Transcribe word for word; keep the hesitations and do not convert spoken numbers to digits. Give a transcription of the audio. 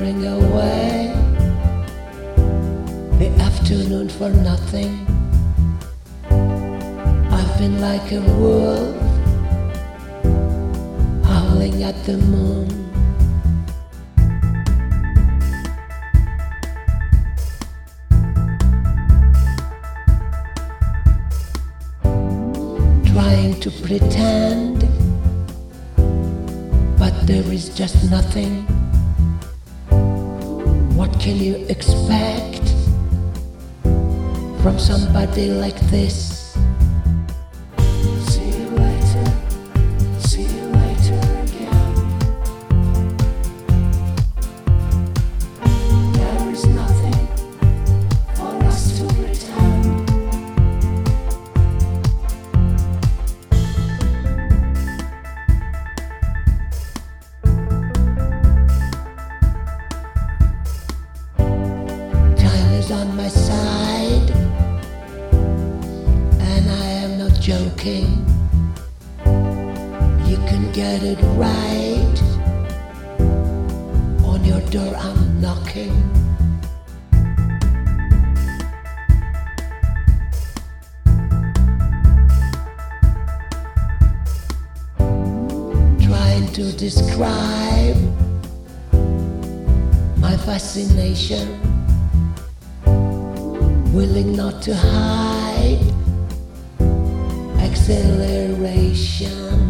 clearing away the afternoon for nothing. I've been like a wolf howling at the moon. Trying to pretend, but there is just nothing. What can you expect from somebody like this? See you later, see you later again. There is nothing for us to pretend. On my side, and I am not joking. You can get it right. On your door I'm knocking. Trying to describe my fascination, willing not to hide acceleration.